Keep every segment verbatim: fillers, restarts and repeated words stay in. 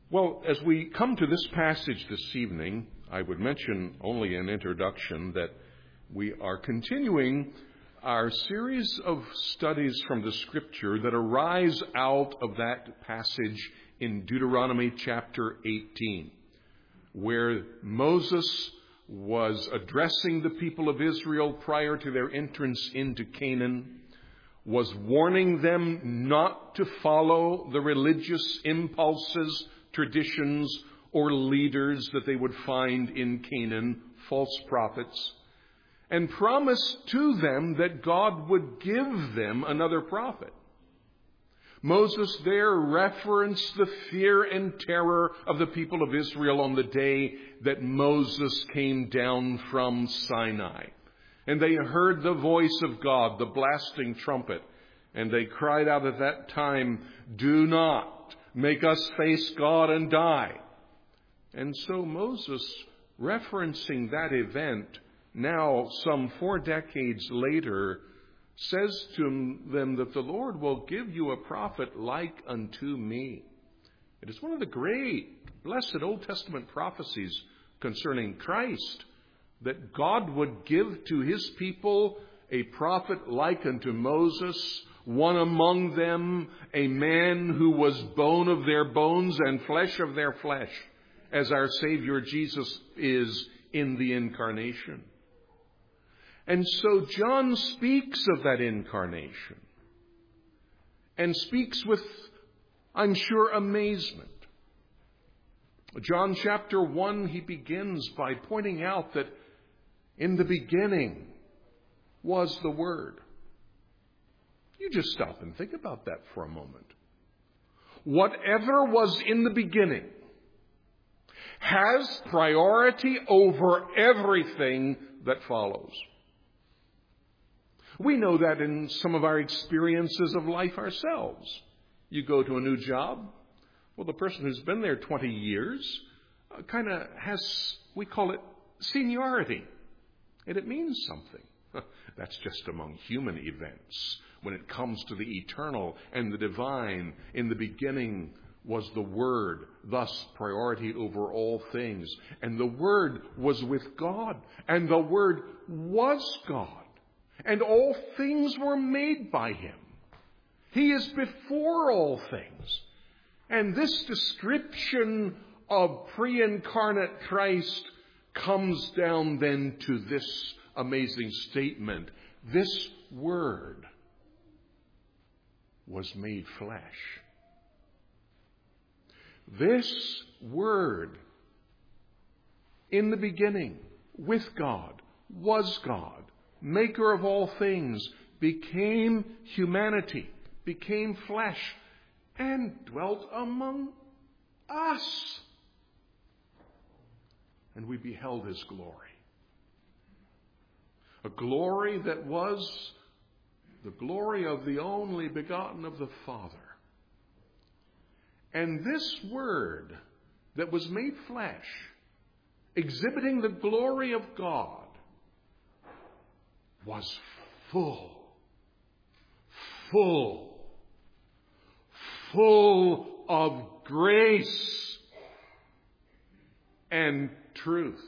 Well, as we come to this passage this evening, I would mention only in introduction that we are continuing our series of studies from the Scripture that arise out of that passage in Deuteronomy chapter eighteen, where Moses was addressing the people of Israel prior to their entrance into Canaan, was warning them not to follow the religious impulses, traditions, or leaders that they would find in Canaan, false prophets, and promised to them that God would give them another prophet. Moses there referenced the fear and terror of the people of Israel on the day that Moses came down from Sinai. And they heard the voice of God, the blasting trumpet, and they cried out at that time, "Do not make us face God and die." And so Moses, referencing that event, now some four decades later, says to them that the Lord will give you a prophet like unto me. It is one of the great, blessed Old Testament prophecies concerning Christ, that God would give to his people a prophet like unto Moses, one among them, a man who was bone of their bones and flesh of their flesh, as our Savior Jesus is in the incarnation. And so John speaks of that incarnation and speaks with, I'm sure, amazement. John chapter one, he begins by pointing out that in the beginning was the Word. You just stop and think about that for a moment. Whatever was in the beginning has priority over everything that follows. We know that in some of our experiences of life ourselves. You go to a new job. Well, the person who's been there twenty years uh, kind of has, we call it seniority. And it means something. That's just among human events. When it comes to the eternal and the divine, in the beginning was the Word, thus priority over all things. And the Word was with God, and the Word was God. And all things were made by him. He is before all things. And this description of pre-incarnate Christ comes down then to this amazing statement. This Word was made flesh. This Word, in the beginning, with God, was God, maker of all things, became humanity, became flesh, and dwelt among us. And we beheld his glory. A glory that was the glory of the only begotten of the Father. And this Word that was made flesh, exhibiting the glory of God, was full, full, full of grace and truth.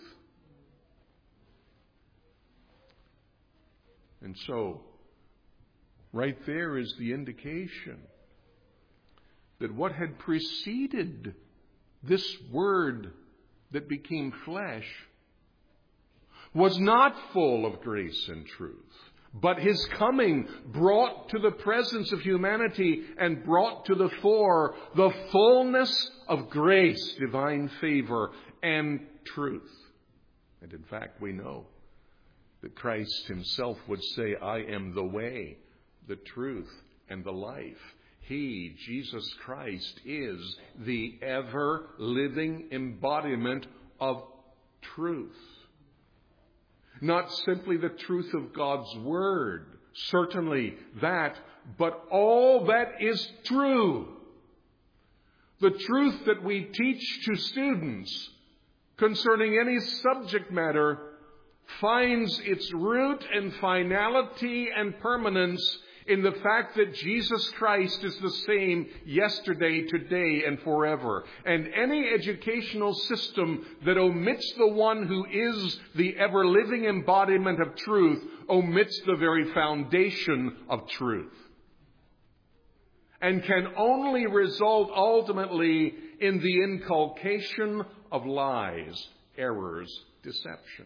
And so, right there is the indication that what had preceded this Word that became flesh was not full of grace and truth, but his coming brought to the presence of humanity and brought to the fore the fullness of grace, divine favor, and truth. And in fact, we know that Christ himself would say, I am the way, the truth, and the life. He, Jesus Christ, is the ever-living embodiment of truth. Not simply the truth of God's Word, certainly that, but all that is true. The truth that we teach to students concerning any subject matter finds its root and finality and permanence in the fact that Jesus Christ is the same yesterday, today, and forever. And any educational system that omits the one who is the ever-living embodiment of truth omits the very foundation of truth, and can only result ultimately in the inculcation of lies, errors, deceptions.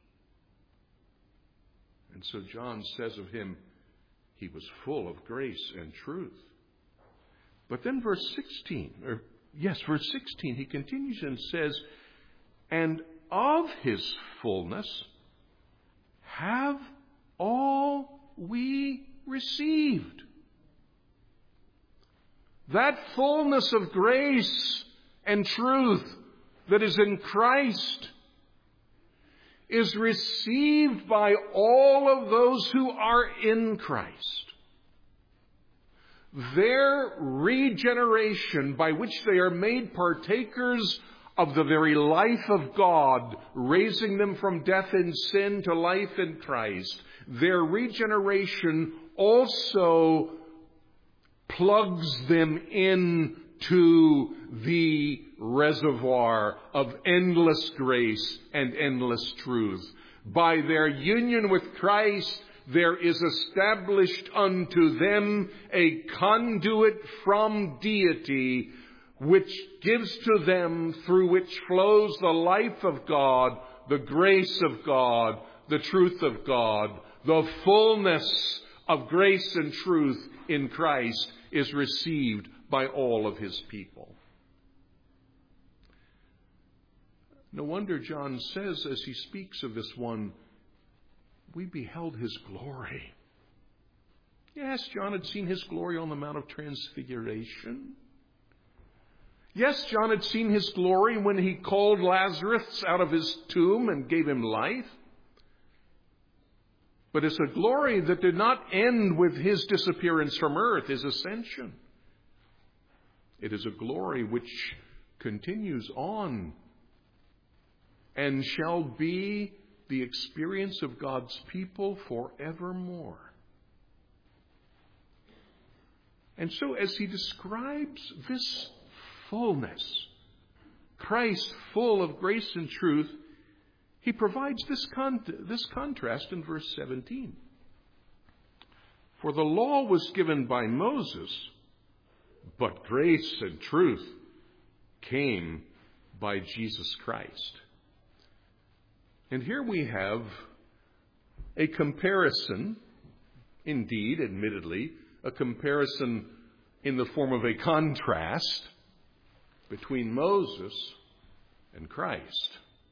And so John says of him, he was full of grace and truth. But then verse sixteen, or yes, verse sixteen, he continues and says, and of his fullness have all we received. That fullness of grace and truth that is in Christ is received by all of those who are in Christ. Their regeneration, by which they are made partakers of the very life of God, raising them from death in sin to life in Christ, their regeneration also plugs them in to the reservoir of endless grace and endless truth. By their union with Christ, there is established unto them a conduit from deity, which gives to them, through which flows the life of God, the grace of God, the truth of God. The fullness of grace and truth in Christ is received by all of his people. No wonder John says, as he speaks of this one, we beheld his glory. Yes, John had seen his glory on the Mount of Transfiguration. Yes, John had seen his glory when he called Lazarus out of his tomb and gave him life. But it's a glory that did not end with his disappearance from earth, his ascension. It is a glory which continues on and shall be the experience of God's people forevermore. And so as he describes this fullness, Christ full of grace and truth, he provides this, con- this contrast in verse seventeen. For the law was given by Moses, but grace and truth came by Jesus Christ. And here we have a comparison, indeed, admittedly, a comparison in the form of a contrast between Moses and Christ.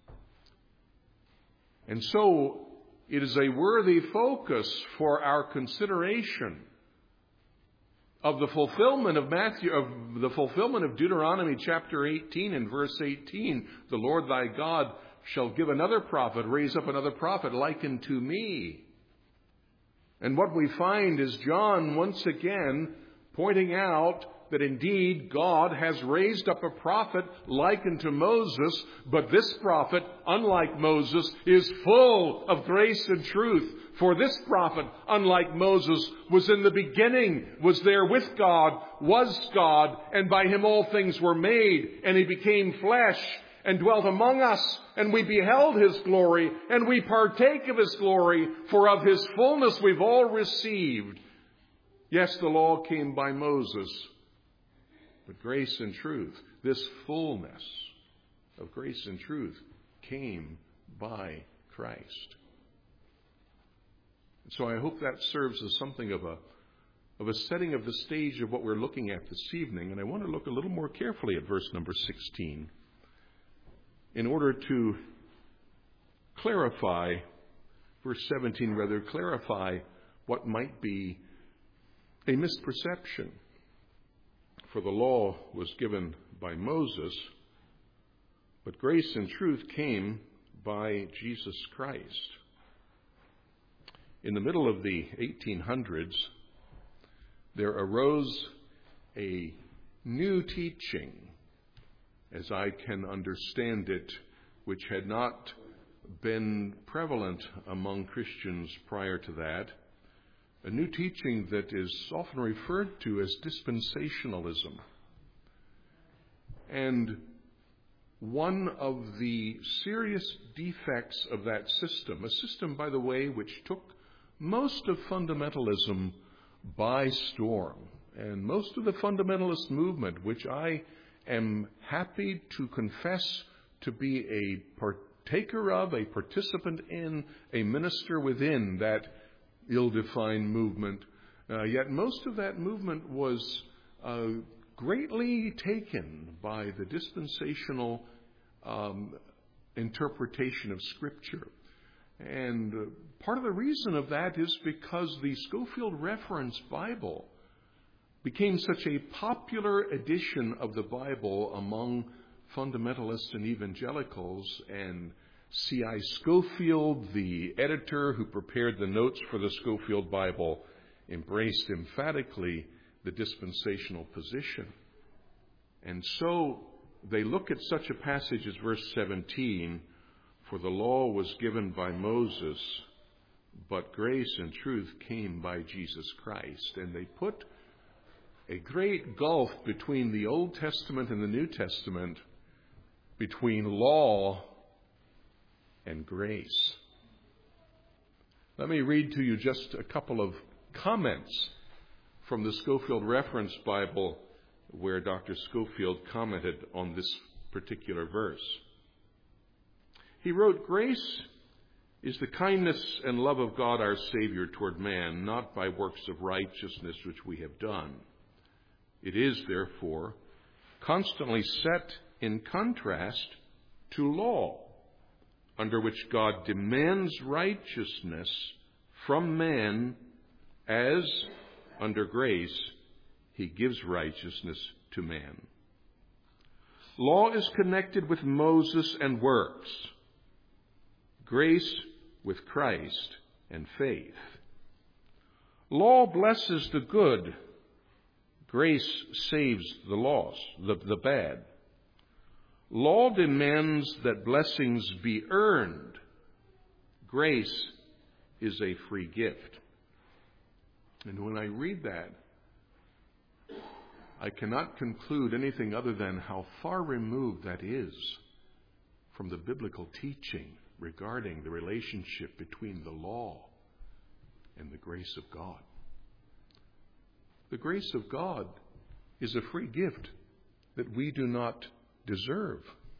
And so it is a worthy focus for our consideration of the fulfillment of Matthew, of the fulfillment of Deuteronomy chapter eighteen and verse eighteen. The Lord thy God shall give another prophet, raise up another prophet like unto me. And what we find is John once again pointing out that indeed God has raised up a prophet like unto Moses, but this prophet, unlike Moses, is full of grace and truth. For this prophet, unlike Moses, was in the beginning, was there with God, was God, and by him all things were made, and he became flesh and dwelt among us, and we beheld his glory, and we partake of his glory, for of his fullness we've all received. Yes, the law came by Moses, but grace and truth, this fullness of grace and truth, came by Christ. And so I hope that serves as something of a of a setting of the stage of what we're looking at this evening. And I want to look a little more carefully at verse number sixteen in order to clarify, verse seventeen rather, clarify what might be a misperception. For the law was given by Moses, but grace and truth came by Jesus Christ. In the middle of the eighteen hundreds, there arose a new teaching, as I can understand it, which had not been prevalent among Christians prior to that. a new teaching that is often referred to as dispensationalism. And one of the serious defects of that system, a system, by the way, which took most of fundamentalism by storm, and most of the fundamentalist movement, which I am happy to confess to be a partaker of, a participant in, a minister within that ill-defined movement, uh, yet most of that movement was uh, greatly taken by the dispensational um, interpretation of Scripture. And uh, part of the reason of that is because the Scofield Reference Bible became such a popular edition of the Bible among fundamentalists and evangelicals, and C I Scofield, the editor who prepared the notes for the Scofield Bible, embraced emphatically the dispensational position. And so they look at such a passage as verse seventeen, "For the law was given by Moses, but grace and truth came by Jesus Christ." And they put a great gulf between the Old Testament and the New Testament, between law and grace. Let me read to you just a couple of comments from the Scofield Reference Bible where Doctor Scofield commented on this particular verse. He wrote, "Grace is the kindness and love of God our Savior toward man, not by works of righteousness which we have done. It is, therefore, constantly set in contrast to law, under which God demands righteousness from man, as, under grace, he gives righteousness to man. Law is connected with Moses and works, grace with Christ and faith. Law blesses the good, grace saves the lost, the, the bad. Law demands that blessings be earned. Grace is a free gift." And when I read that, I cannot conclude anything other than how far removed that is from the biblical teaching regarding the relationship between the law and the grace of God. The grace of God is a free gift that we do not deserve.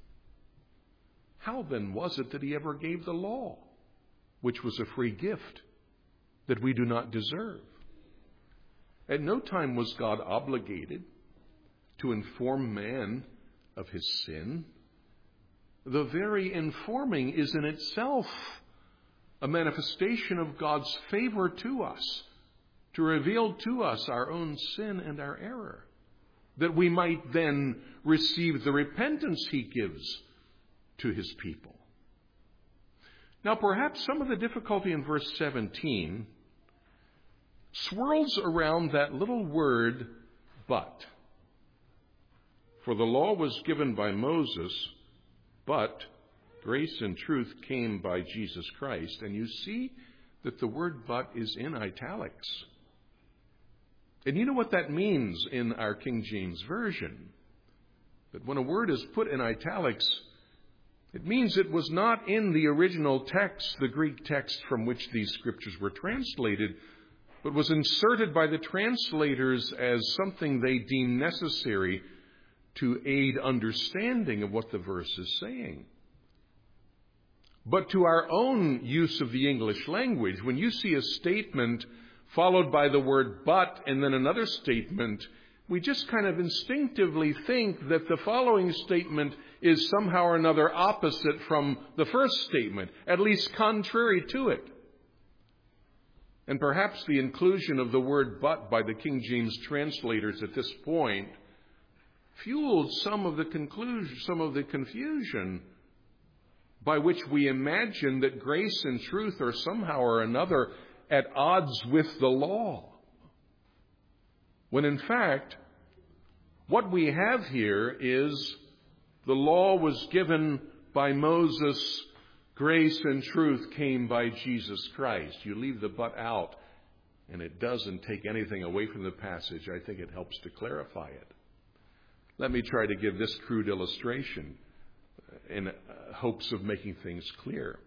How then was it that he ever gave the law, which was a free gift that we do not deserve? At no time was God obligated to inform man of his sin. The very informing is in itself a manifestation of God's favor to us, to reveal to us our own sin and our error, that we might then receive the repentance he gives to his people. Now, perhaps some of the difficulty in verse seventeen swirls around that little word, "but." For the law was given by Moses, but grace and truth came by Jesus Christ. And you see that the word "but" is in italics. And you know what that means in our King James Version? That when a word is put in italics, it means it was not in the original text, the Greek text from which these scriptures were translated, but was inserted by the translators as something they deemed necessary to aid understanding of what the verse is saying. But to our own use of the English language, when you see a statement followed by the word "but" and then another statement, we just kind of instinctively think that the following statement is somehow or another opposite from the first statement, at least contrary to it. And perhaps the inclusion of the word "but" by the King James translators at this point fueled some of the conclusion, some of the confusion by which we imagine that grace and truth are somehow or another at odds with the law. When in fact, what we have here is the law was given by Moses, grace and truth came by Jesus Christ. You leave the "but" out, and it doesn't take anything away from the passage. I think it helps to clarify it. Let me try to give this crude illustration in hopes of making things clear.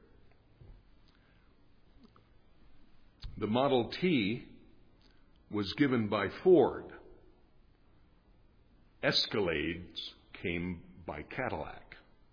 The Model T was given by Ford. Escalades came by Cadillac.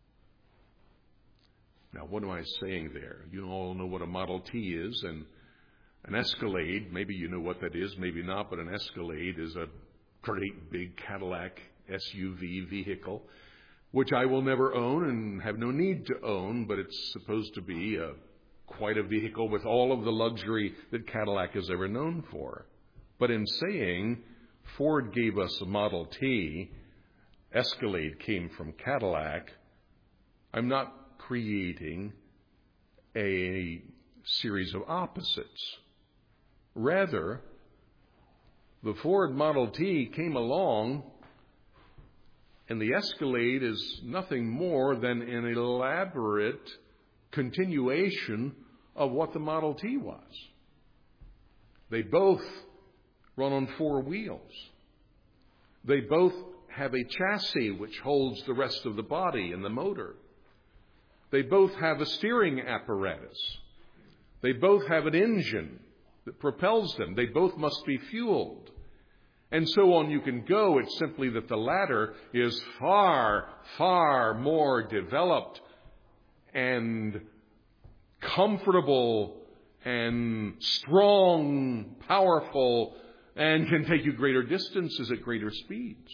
Now, what am I saying there? You all know what a Model T is, and an Escalade, maybe you know what that is, maybe not, but an Escalade is a great big Cadillac S U V vehicle, which I will never own and have no need to own, but it's supposed to be a, quite a vehicle with all of the luxury that Cadillac has ever known for. But in saying Ford gave us a Model T, Escalade came from Cadillac, I'm not creating a series of opposites. Rather, the Ford Model T came along, and the Escalade is nothing more than an elaborate continuation of what the Model T was. They both run on four wheels. They both have a chassis which holds the rest of the body and the motor. They both have a steering apparatus. They both have an engine that propels them. They both must be fueled. And so on you can go. It's simply that the latter is far, far more developed and comfortable and strong, powerful, and can take you greater distances at greater speeds.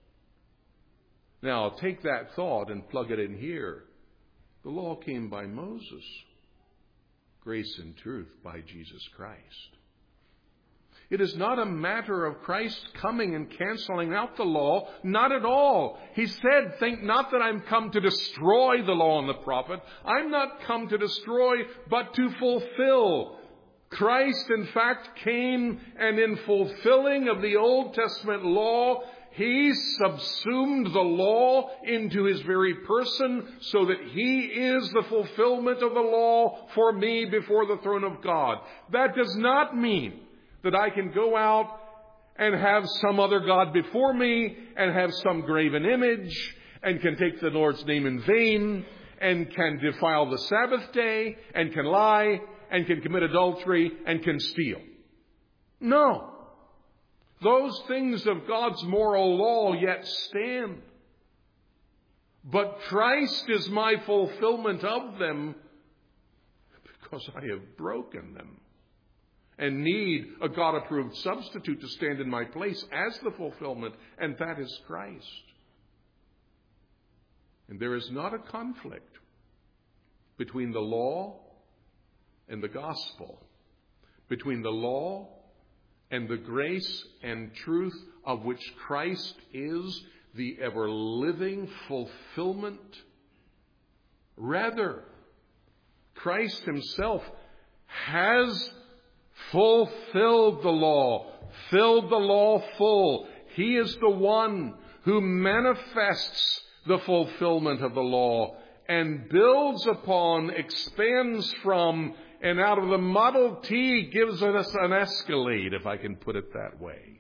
Now, take that thought and plug it in here. The law came by Moses. Grace and truth by Jesus Christ. It is not a matter of Christ coming and canceling out the law. Not at all. He said, think not that I'm come to destroy the law and the prophet. I'm not come to destroy, but to fulfill. Christ, in fact, came, and in fulfilling of the Old Testament law, He subsumed the law into His very person so that He is the fulfillment of the law for me before the throne of God. That does not mean that I can go out and have some other God before me and have some graven image and can take the Lord's name in vain and can defile the Sabbath day and can lie and can commit adultery and can steal. No. Those things of God's moral law yet stand. But Christ is my fulfillment of them because I have broken them and need a God-approved substitute to stand in my place as the fulfillment, and that is Christ. And there is not a conflict between the law and the gospel, between the law and the grace and truth of which Christ is the ever-living fulfillment. Rather, Christ Himself has fulfilled the law, filled the law full. He is the one who manifests the fulfillment of the law and builds upon, expands from, and out of the Model T gives us an Escalade, if I can put it that way.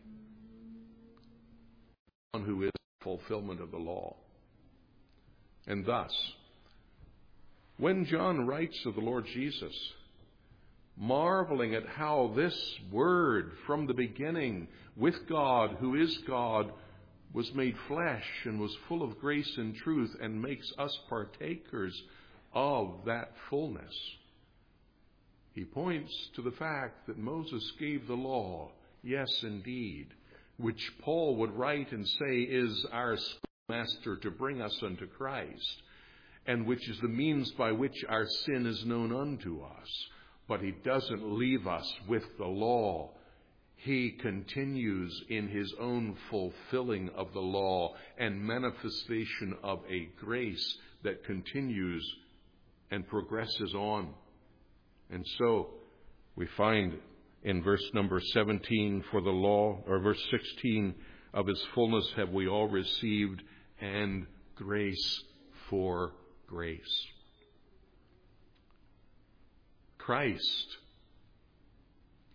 One who is the fulfillment of the law. And thus, when John writes of the Lord Jesus, marveling at how this Word from the beginning with God, who is God, was made flesh and was full of grace and truth and makes us partakers of that fullness, he points to the fact that Moses gave the law, yes, indeed, which Paul would write and say is our schoolmaster to bring us unto Christ, and which is the means by which our sin is known unto us. But he doesn't leave us with the law. He continues in his own fulfilling of the law and manifestation of a grace that continues and progresses on. And so we find in verse number seventeen, for the law, or verse sixteen, of His fullness have we all received, and grace for grace. Christ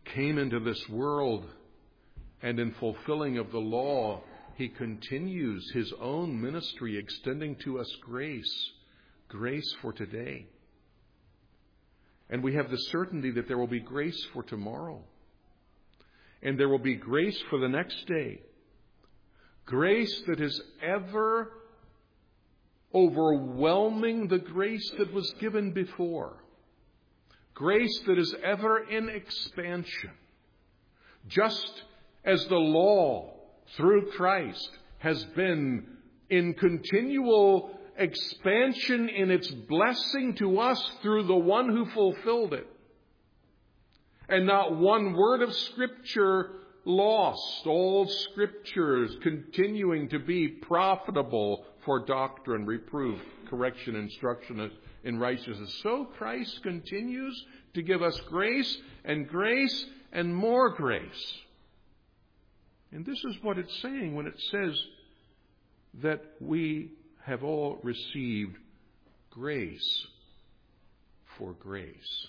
came into this world, and in fulfilling of the law, he continues his own ministry, extending to us grace, grace for today. And we have the certainty that there will be grace for tomorrow. And there will be grace for the next day. Grace that is ever overwhelming the grace that was given before. Grace that is ever in expansion. Just as the law through Christ has been in continual expansion in its blessing to us through the one who fulfilled it. And not one word of Scripture lost. All Scriptures continuing to be profitable for doctrine, reproof, correction, instruction in righteousness. So Christ continues to give us grace and grace and more grace. And this is what it's saying when it says that we have all received grace for grace.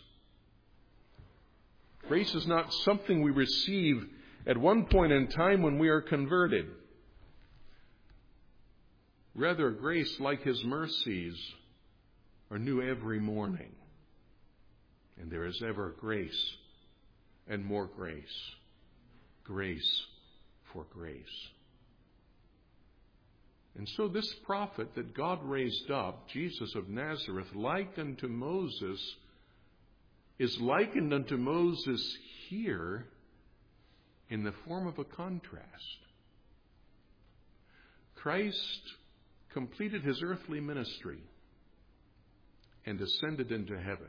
Grace is not something we receive at one point in time when we are converted. Rather, grace, like His mercies, are new every morning. And there is ever grace and more grace. Grace for grace. And so this prophet that God raised up, Jesus of Nazareth, like unto Moses, is likened unto Moses here in the form of a contrast. Christ completed his earthly ministry and ascended into heaven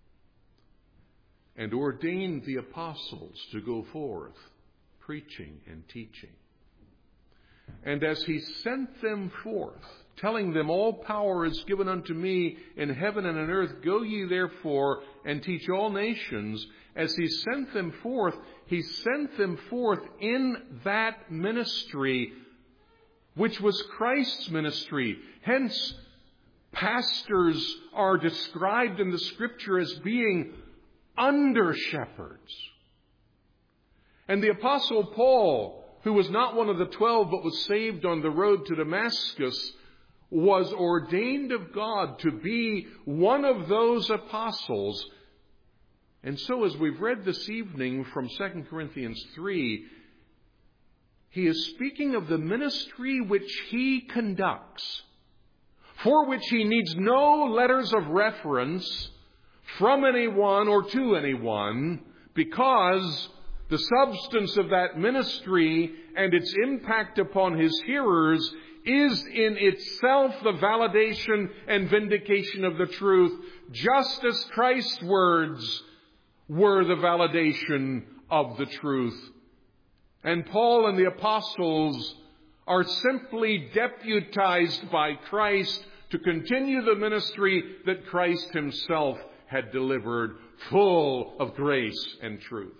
and ordained the apostles to go forth preaching and teaching. And as he sent them forth, telling them, all power is given unto me in heaven and on earth, go ye therefore and teach all nations. As he sent them forth, he sent them forth in that ministry, which was Christ's ministry. Hence, pastors are described in the Scripture as being under shepherds. And the Apostle Paul, who was not one of the twelve but was saved on the road to Damascus, was ordained of God to be one of those apostles. And so as we've read this evening from Second Corinthians three, he is speaking of the ministry which he conducts, for which he needs no letters of reference from anyone or to anyone, because the substance of that ministry and its impact upon his hearers is in itself the validation and vindication of the truth, just as Christ's words were the validation of the truth. And Paul and the apostles are simply deputized by Christ to continue the ministry that Christ himself had delivered, full of grace and truth.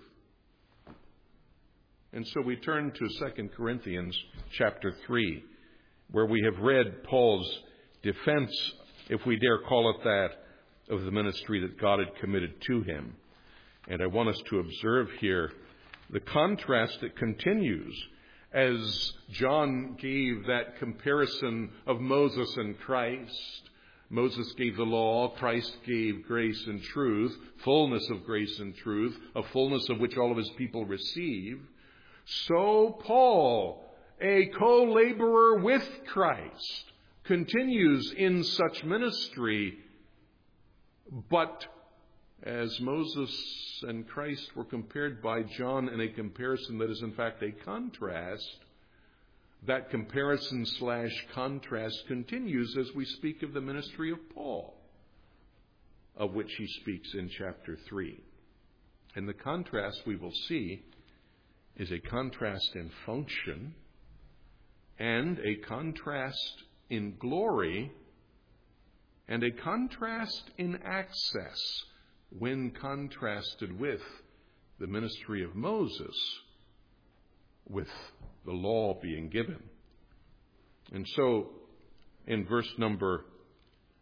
And so we turn to Second Corinthians chapter three, where we have read Paul's defense, if we dare call it that, of the ministry that God had committed to him. And I want us to observe here the contrast that continues as John gave that comparison of Moses and Christ. Moses gave the law, Christ gave grace and truth, fullness of grace and truth, a fullness of which all of his people receive. So Paul, a co-laborer with Christ, continues in such ministry. But as Moses and Christ were compared by John in a comparison that is in fact a contrast, that comparison slash contrast continues as we speak of the ministry of Paul, of which he speaks in chapter three. And the contrast we will see is a contrast in function and a contrast in glory and a contrast in access when contrasted with the ministry of Moses, with the law being given. And so in verse number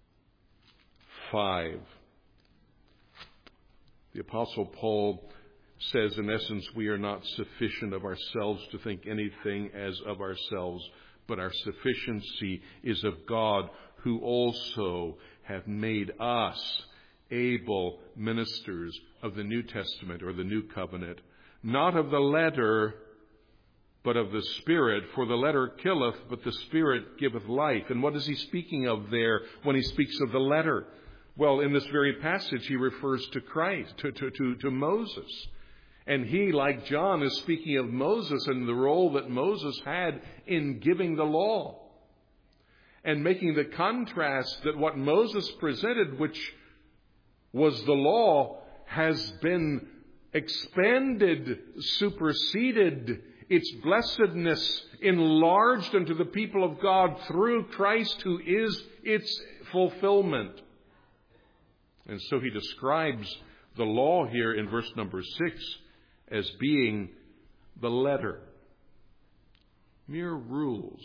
five, the Apostle Paul says, in essence, we are not sufficient of ourselves to think anything as of ourselves, but our sufficiency is of God, who also hath made us able ministers of the New Testament, or the New Covenant, not of the letter, but of the Spirit. For the letter killeth, but the Spirit giveth life. And what is he speaking of there when he speaks of the letter? Well, in this very passage, he refers to Christ, to, to, to, to Moses. And he, like John, is speaking of Moses and the role that Moses had in giving the law. And making the contrast that what Moses presented, which was the law, has been expanded, superseded, its blessedness enlarged unto the people of God through Christ, who is its fulfillment. And so he describes the law here in verse number six as being the letter, mere rules.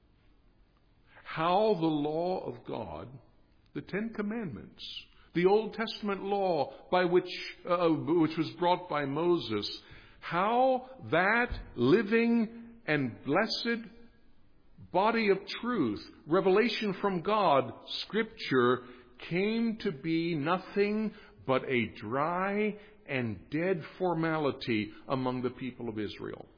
How the law of God, the Ten Commandments, the Old Testament law by which uh, which was brought by Moses, how that living and blessed body of truth, revelation from God, Scripture, came to be nothing but a dry and dead formality among the people of Israel.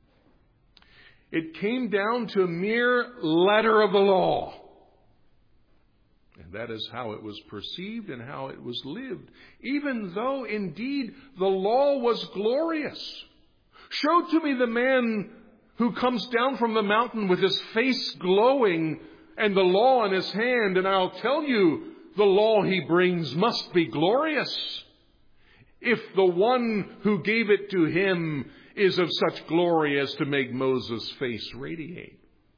It came down to a mere letter of the law. And that is how it was perceived and how it was lived. Even though, indeed, the law was glorious. Show to me the man who comes down from the mountain with his face glowing and the law in his hand, and I'll tell you, the law he brings must be glorious. If the one who gave it to him is of such glory as to make Moses' face radiate.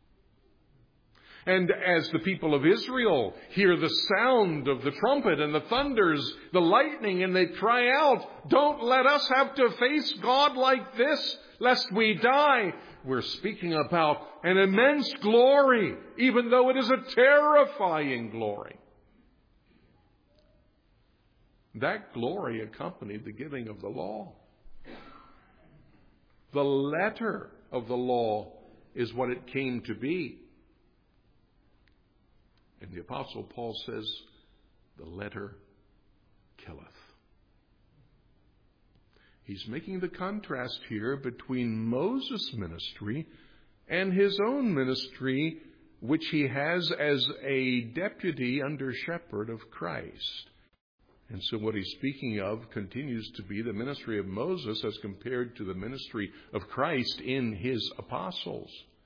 And as the people of Israel hear the sound of the trumpet and the thunders, the lightning, and they cry out, "Don't let us have to face God like this, lest we die." We're speaking about an immense glory, even though it is a terrifying glory. That glory accompanied the giving of the law. The letter of the law is what it came to be. And the Apostle Paul says, the letter killeth. He's making the contrast here between Moses' ministry and his own ministry, which he has as a deputy under shepherd of Christ. And so what he's speaking of continues to be the ministry of Moses as compared to the ministry of Christ in his apostles.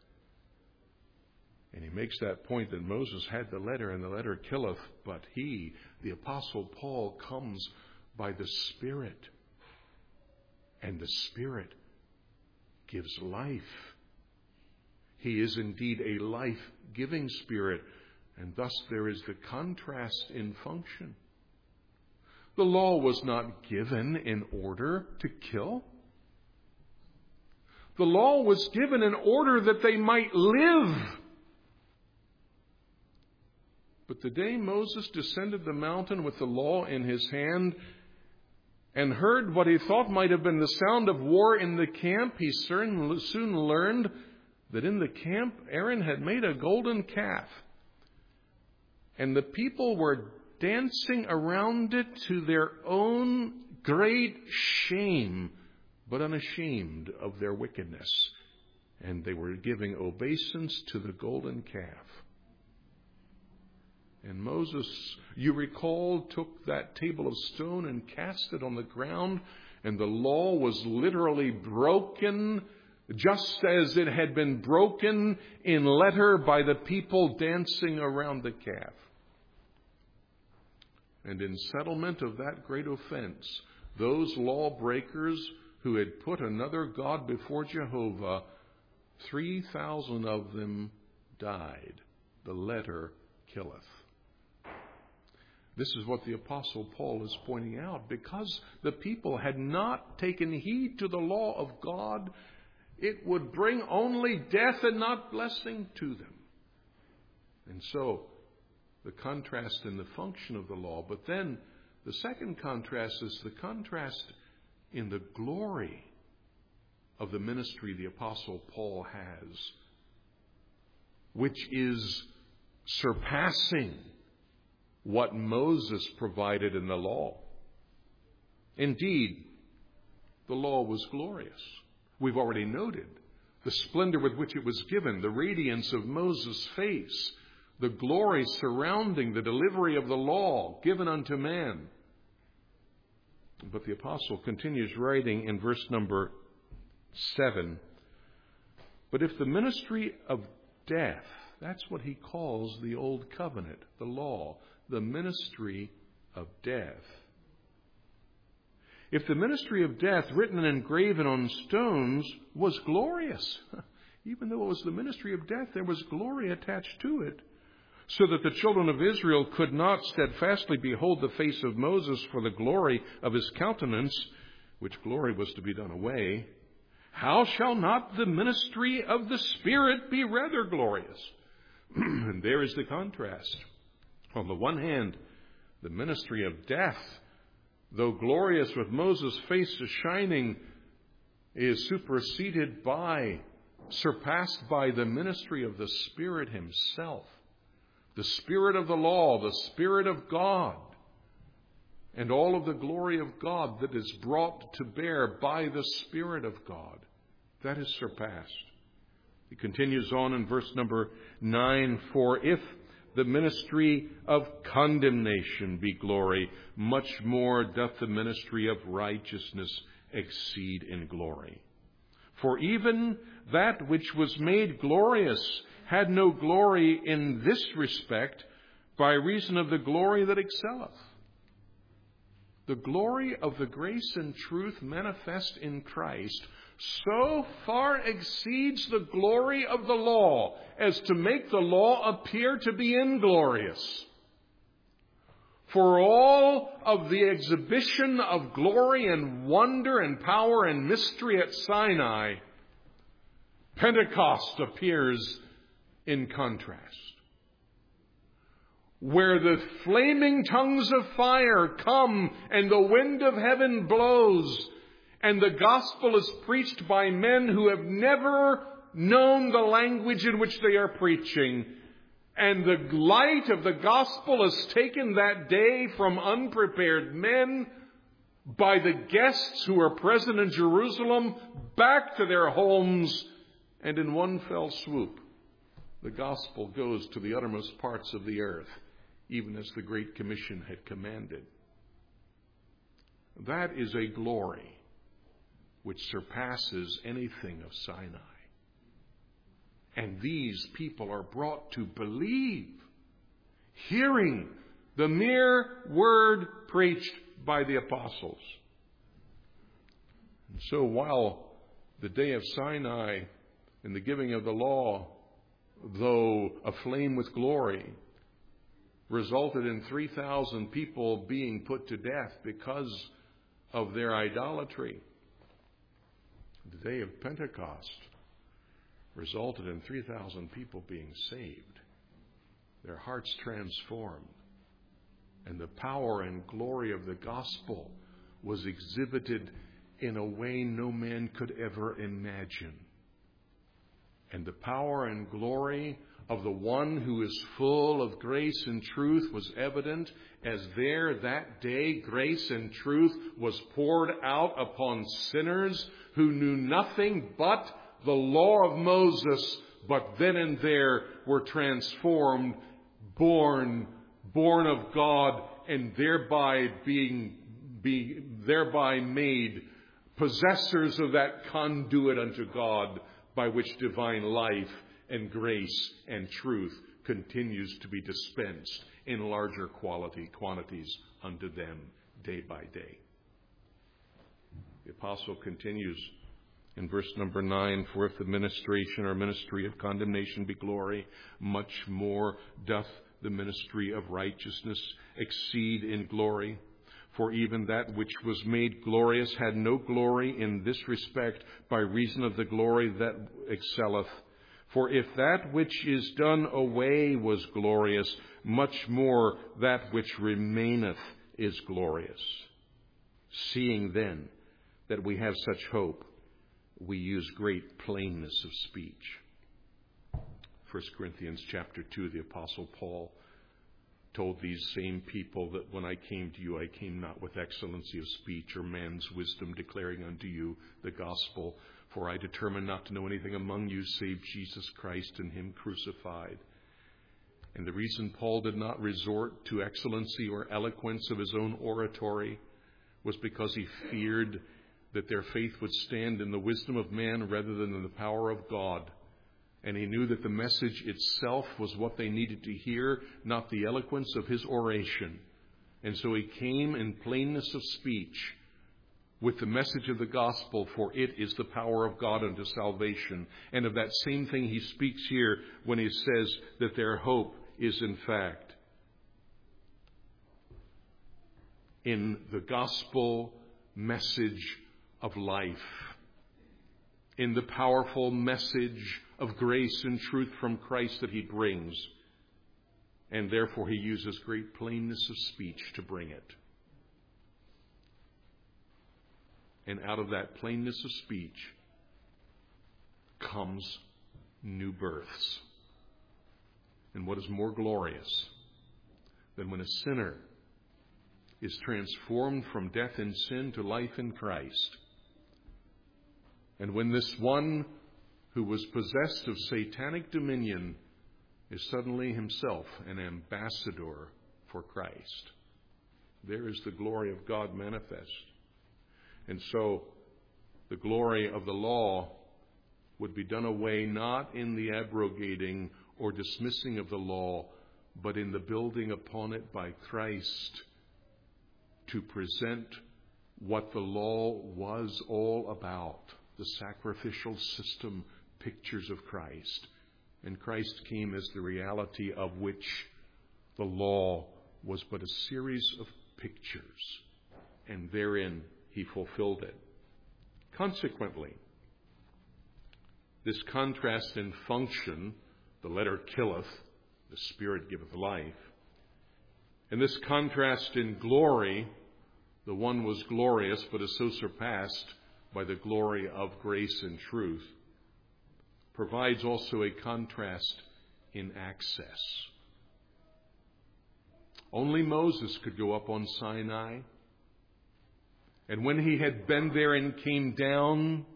And he makes that point that Moses had the letter and the letter killeth, but he, the Apostle Paul, comes by the Spirit. And the Spirit gives life. He is indeed a life-giving Spirit, and thus there is the contrast in function. The law was not given in order to kill. The law was given in order that they might live. But the day Moses descended the mountain with the law in his hand and heard what he thought might have been the sound of war in the camp, he soon learned that in the camp Aaron had made a golden calf. And the people were dancing around it to their own great shame, but unashamed of their wickedness. And they were giving obeisance to the golden calf. And Moses, you recall, took that table of stone and cast it on the ground, and the law was literally broken, just as it had been broken in letter by the people dancing around the calf. And in settlement of that great offense, those lawbreakers who had put another god before Jehovah, three thousand of them died. The letter killeth. This is what the Apostle Paul is pointing out. Because the people had not taken heed to the law of God, it would bring only death and not blessing to them. And so, the contrast in the function of the law. But then, the second contrast is the contrast in the glory of the ministry the Apostle Paul has, which is surpassing what Moses provided in the law. Indeed, the law was glorious. We've already noted the splendor with which it was given, the radiance of Moses' face, the glory surrounding the delivery of the law given unto man. But the apostle continues writing in verse number seven, but if the ministry of death, that's what he calls the old covenant, the law, the ministry of death. If the ministry of death written and engraven on stones was glorious, even though it was the ministry of death, there was glory attached to it, so that the children of Israel could not steadfastly behold the face of Moses for the glory of his countenance, which glory was to be done away, how shall not the ministry of the Spirit be rather glorious? And there is the contrast. On the one hand, the ministry of death, though glorious with Moses' face shining, is superseded by, surpassed by the ministry of the Spirit himself. The Spirit of the law, the Spirit of God, and all of the glory of God that is brought to bear by the Spirit of God. That is surpassed. He continues on in verse number nine, for if the ministry of condemnation be glory, much more doth the ministry of righteousness exceed in glory. For even that which was made glorious had no glory in this respect, by reason of the glory that excelleth. The glory of the grace and truth manifest in Christ so far exceeds the glory of the law as to make the law appear to be inglorious. For all of the exhibition of glory and wonder and power and mystery at Sinai, Pentecost appears in contrast. Where the flaming tongues of fire come and the wind of heaven blows, and the gospel is preached by men who have never known the language in which they are preaching. And the light of the gospel is taken that day from unprepared men by the guests who are present in Jerusalem back to their homes. And in one fell swoop, the gospel goes to the uttermost parts of the earth, even as the Great Commission had commanded. That is a glory which surpasses anything of Sinai. And these people are brought to believe, hearing the mere word preached by the apostles. And so while the day of Sinai and the giving of the law, though aflame with glory, resulted in three thousand people being put to death because of their idolatry, the day of Pentecost resulted in three thousand people being saved, their hearts transformed, and the power and glory of the gospel was exhibited in a way no man could ever imagine. And the power and glory of the one who is full of grace and truth was evident as there that day grace and truth was poured out upon sinners who knew nothing but the law of Moses, but then and there were transformed, born, born of God, and thereby being, be, thereby made possessors of that conduit unto God by which divine life and grace and truth continues to be dispensed in larger quality quantities unto them day by day. The apostle continues in verse number nine, for if the ministration or ministry of condemnation be glory, much more doth the ministry of righteousness exceed in glory. For even that which was made glorious had no glory in this respect, by reason of the glory that excelleth. For if that which is done away was glorious, much more that which remaineth is glorious. Seeing then that we have such hope, we use great plainness of speech. First Corinthians chapter two, the Apostle Paul told these same people that when I came to you, I came not with excellency of speech or man's wisdom, declaring unto you the gospel. For I determined not to know anything among you save Jesus Christ and him crucified. And the reason Paul did not resort to excellency or eloquence of his own oratory was because he feared that their faith would stand in the wisdom of man rather than in the power of God. And he knew that the message itself was what they needed to hear, not the eloquence of his oration. And so he came in plainness of speech with the message of the gospel, for it is the power of God unto salvation. And of that same thing he speaks here when he says that their hope is in fact in the gospel message of life, in the powerful message of grace and truth from Christ that he brings. And therefore he uses great plainness of speech to bring it. And out of that plainness of speech comes new births. And what is more glorious than when a sinner is transformed from death in sin to life in Christ? And when this one who was possessed of satanic dominion is suddenly himself an ambassador for Christ. There is the glory of God manifest. And so the glory of the law would be done away not in the abrogating or dismissing of the law, but in the building upon it by Christ to present what the law was all about, the sacrificial system, pictures of Christ. And Christ came as the reality of which the law was but a series of pictures, and therein he fulfilled it. Consequently, this contrast in function, the letter killeth, the Spirit giveth life, and this contrast in glory, the one was glorious but is so surpassed by the glory of grace and truth, provides also a contrast in access. Only Moses could go up on Sinai. And when he had been there and came down,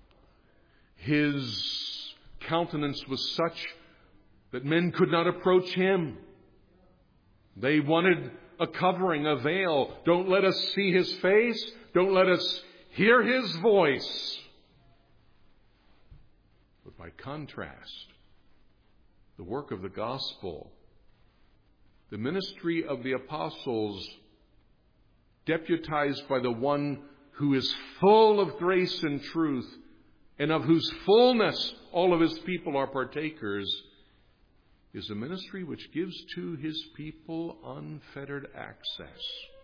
his countenance was such that men could not approach him. They wanted a covering, a veil. Don't let us see his face. Don't let us hear his voice. But by contrast, the work of the gospel, the ministry of the apostles, deputized by the one who is full of grace and truth, and of whose fullness all of his people are partakers, is a ministry which gives to his people unfettered access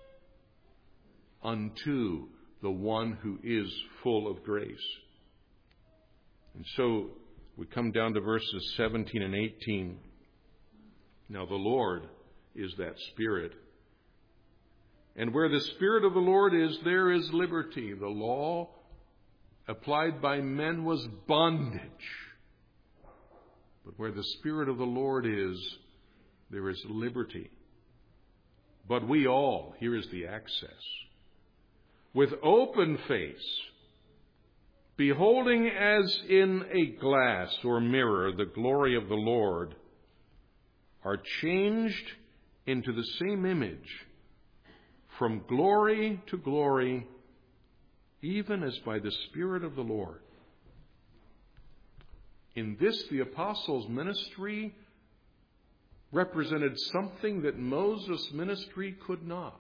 unto the one who is full of grace. And so we come down to verses seventeen and eighteen. Now the Lord is that Spirit. And where the Spirit of the Lord is, there is liberty. The law applied by men was bondage. But where the Spirit of the Lord is, there is liberty. But we all, here is the access, with open face, beholding as in a glass or mirror the glory of the Lord, are changed into the same image from glory to glory, even as by the Spirit of the Lord. In this, the apostles' ministry represented something that Moses' ministry could not.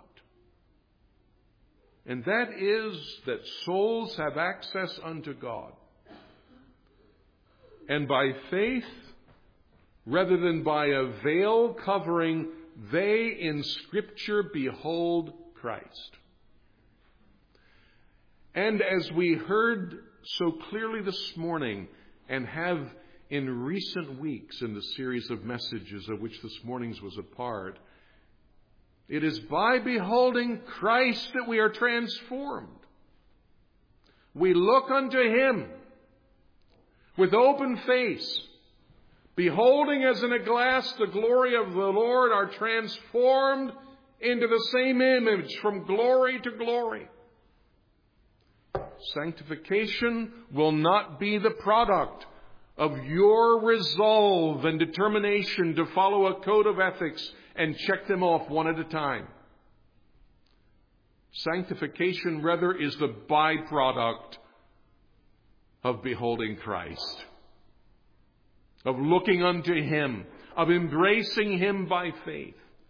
And that is that souls have access unto God. And by faith, rather than by a veil covering, they in Scripture behold Christ. And as we heard so clearly this morning, and have in recent weeks in the series of messages of which this morning's was a part, it is by beholding Christ that we are transformed. we look unto Him with open face, beholding as in a glass the glory of the Lord, are transformed into the same image from glory to glory. Sanctification will not be the product of your resolve and determination to follow a code of ethics and check them off one at a time. Sanctification, rather, is the byproduct of beholding Christ, of looking unto Him, of embracing Him by faith.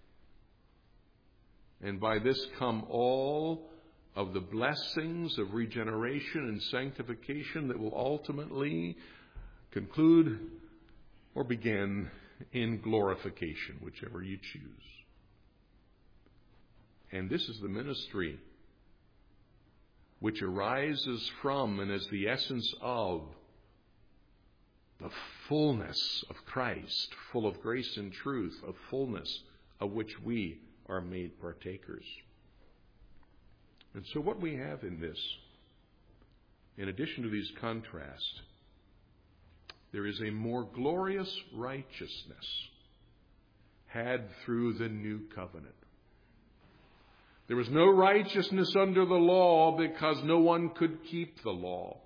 And by this come all of the blessings of regeneration and sanctification that will ultimately conclude or begin in glorification, whichever you choose. And this is the ministry which arises from and is the essence of the fullness of Christ, full of grace and truth, of fullness of which we are made partakers. And so what we have in this, in addition to these contrasts, there is a more glorious righteousness had through the new covenant. There was no righteousness under the law because no one could keep the law.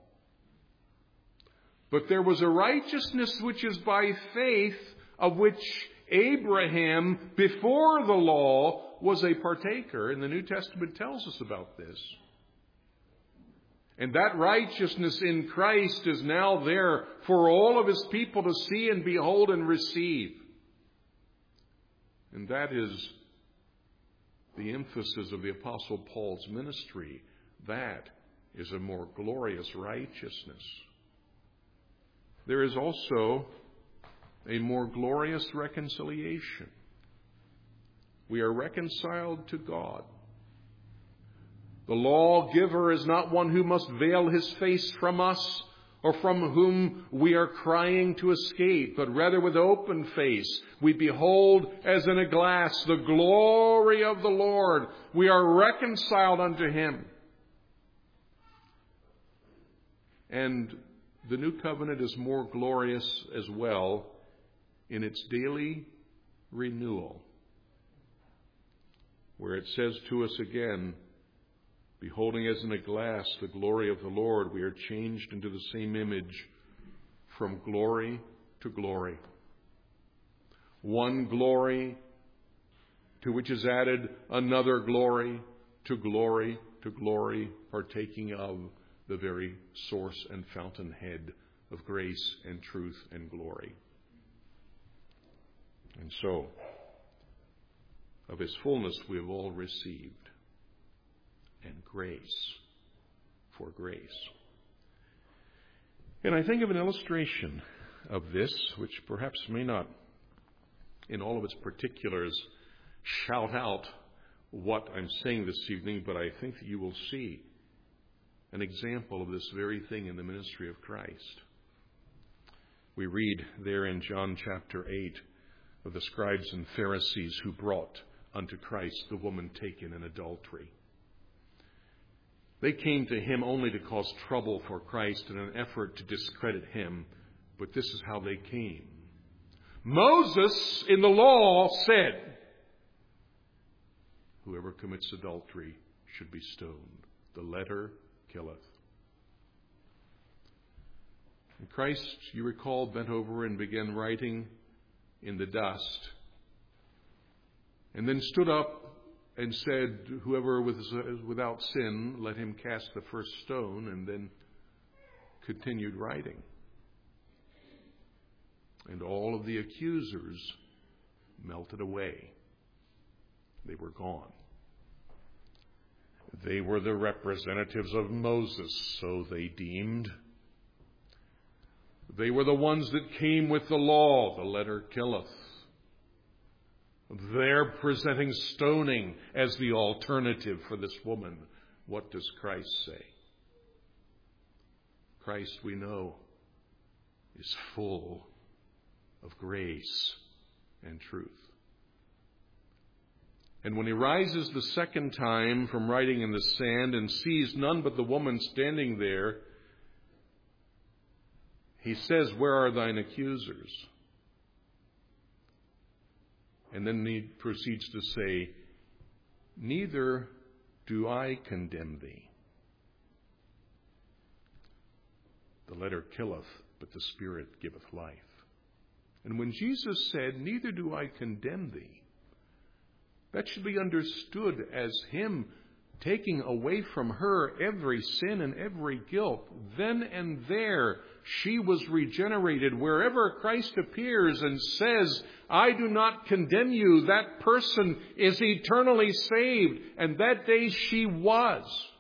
But there was a righteousness which is by faith, of which Abraham, before the law, was a partaker. And the New Testament tells us about this. And that righteousness in Christ is now there for all of His people to see and behold and receive. And that is the emphasis of the Apostle Paul's ministry. That is a more glorious righteousness. There is also a more glorious reconciliation. We are reconciled to God. The lawgiver is not one who must veil his face from us or from whom we are crying to escape, but rather with open face we behold as in a glass the glory of the Lord. We are reconciled unto Him. And the new covenant is more glorious as well in its daily renewal, where it says to us again, beholding as in a glass the glory of the Lord, we are changed into the same image from glory to glory. One glory to which is added another glory, to glory to glory, partaking of the very source and fountainhead of grace and truth and glory. And so, of His fullness we have all received, and grace for grace. And I think of an illustration of this, which perhaps may not, in all of its particulars, shout out what I'm saying this evening, but I think that you will see an example of this very thing in the ministry of Christ. We read there in John chapter eight of the scribes and Pharisees who brought unto Christ the woman taken in adultery. They came to Him only to cause trouble for Christ in an effort to discredit Him, but this is how they came. Moses in the law said, whoever commits adultery should be stoned. The letter killeth. And Christ, you recall, bent over and began writing in the dust, and then stood up and said, whoever is without sin, let him cast the first stone, and then continued writing. And all of the accusers melted away. They were gone. They were the representatives of Moses, so they deemed. They were the ones that came with the law, the letter killeth. They're presenting stoning as the alternative for this woman. What does Christ say? Christ, we know, is full of grace and truth. And when he rises the second time from writing in the sand and sees none but the woman standing there, he says, "Where are thine accusers?" And then he proceeds to say, "Neither do I condemn thee." The letter killeth, but the Spirit giveth life. And when Jesus said, "Neither do I condemn thee," that should be understood as him taking away from her every sin and every guilt. Then and there, she was regenerated. Wherever Christ appears and says, "I do not condemn you," that person is eternally saved. And that day she was.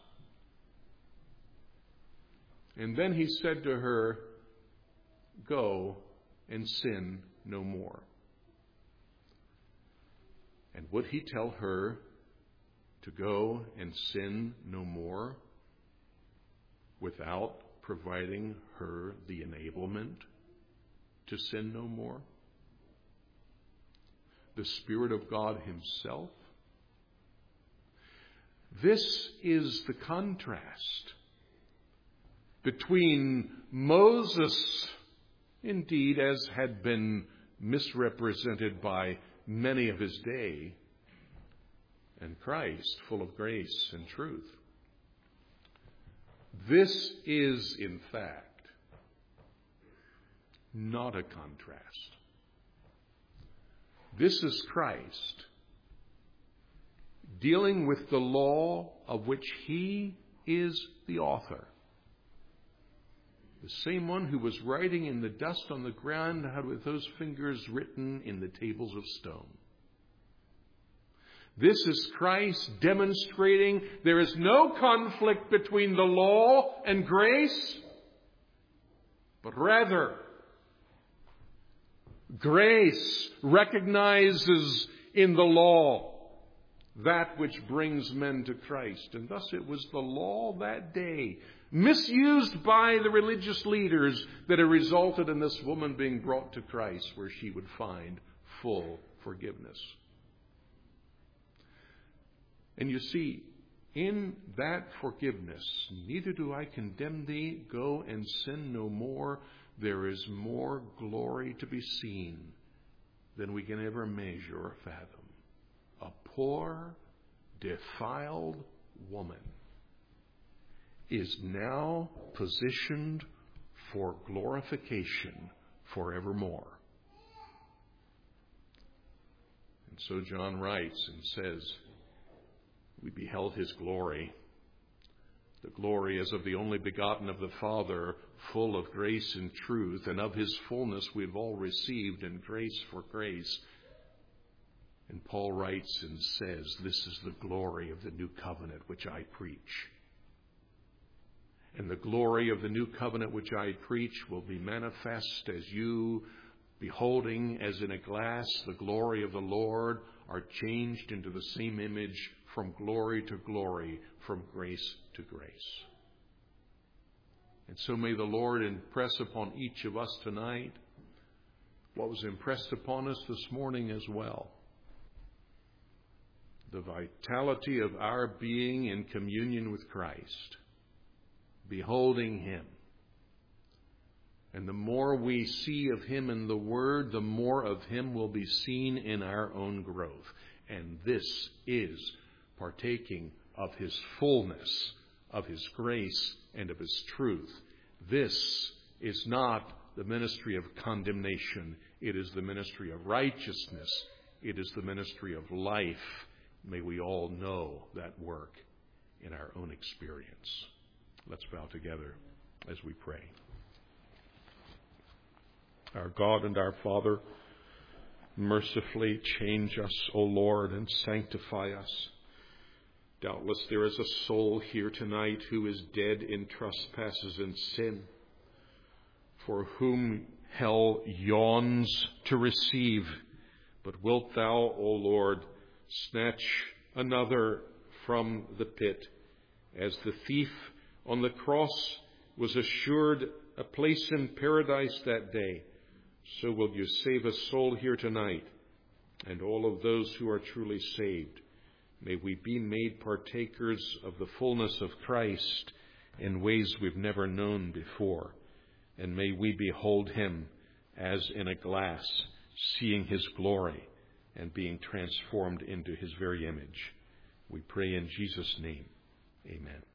And then he said to her, "Go and sin no more." And would he tell her to go and sin no more without providing her the enablement to sin no more? The Spirit of God himself. This is the contrast between Moses, indeed, as had been misrepresented by many of his day, and Christ, full of grace and truth. This is, in fact, not a contrast. This is Christ dealing with the law of which he is the author. The same one who was writing in the dust on the ground had with those fingers written in the tables of stone. This is Christ demonstrating there is no conflict between the law and grace, but rather grace recognizes in the law that which brings men to Christ. And thus it was the law that day, misused by the religious leaders, that had resulted in this woman being brought to Christ, where she would find full forgiveness. And you see, in that forgiveness, "Neither do I condemn thee, go and sin no more," there is more glory to be seen than we can ever measure or fathom. A poor, defiled woman is now positioned for glorification forevermore. And so John writes and says, "We beheld his glory, the glory as of the only begotten of the Father, full of grace and truth, and of his fullness we've all received, and grace for grace." And Paul writes and says, "This is the glory of the new covenant which I preach. And the glory of the new covenant which I preach will be manifest as you, beholding as in a glass the glory of the Lord, are changed into the same image from glory to glory, from grace to grace." And so may the Lord impress upon each of us tonight what was impressed upon us this morning as well. The vitality of our being in communion with Christ, beholding him. And the more we see of him in the Word, the more of him will be seen in our own growth. And this is partaking of his fullness, of his grace, and of his truth. This is not the ministry of condemnation. It is the ministry of righteousness. It is the ministry of life. May we all know that work in our own experience. Let's bow together as we pray. Our God and our Father, mercifully change us, O Lord, and sanctify us. Doubtless there is a soul here tonight who is dead in trespasses and sin, for whom hell yawns to receive. But wilt thou, O Lord, snatch another from the pit, as the thief on the cross was assured a place in paradise that day. So will you save a soul here tonight, and all of those who are truly saved May we be made partakers of the fullness of Christ in ways we've never known before. And may we behold him as in a glass, seeing his glory and being transformed into his very image. We pray in Jesus' name. Amen.